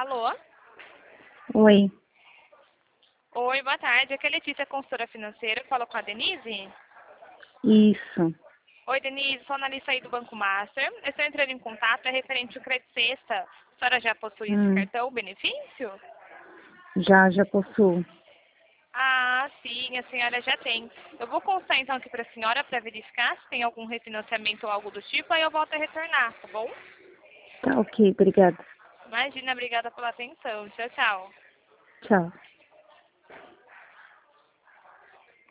Alô? Oi, Oi, boa tarde. Aqui é a Letícia, consultora financeira. Falo com a Denise. isso. Oi, Denise. Sou analista aí do Banco Master. Eu estou entrando em contato referente ao Crédito Sexta. A senhora já possui esse Hum, cartão benefício? já possuo. Ah, sim, a senhora já tem. Eu vou constar então aqui para a senhora para verificar se tem algum refinanciamento ou algo do tipo, aí eu volto a retornar, tá bom? Tá ok, obrigada. Imagina, obrigada pela atenção. Tchau, tchau. Tchau.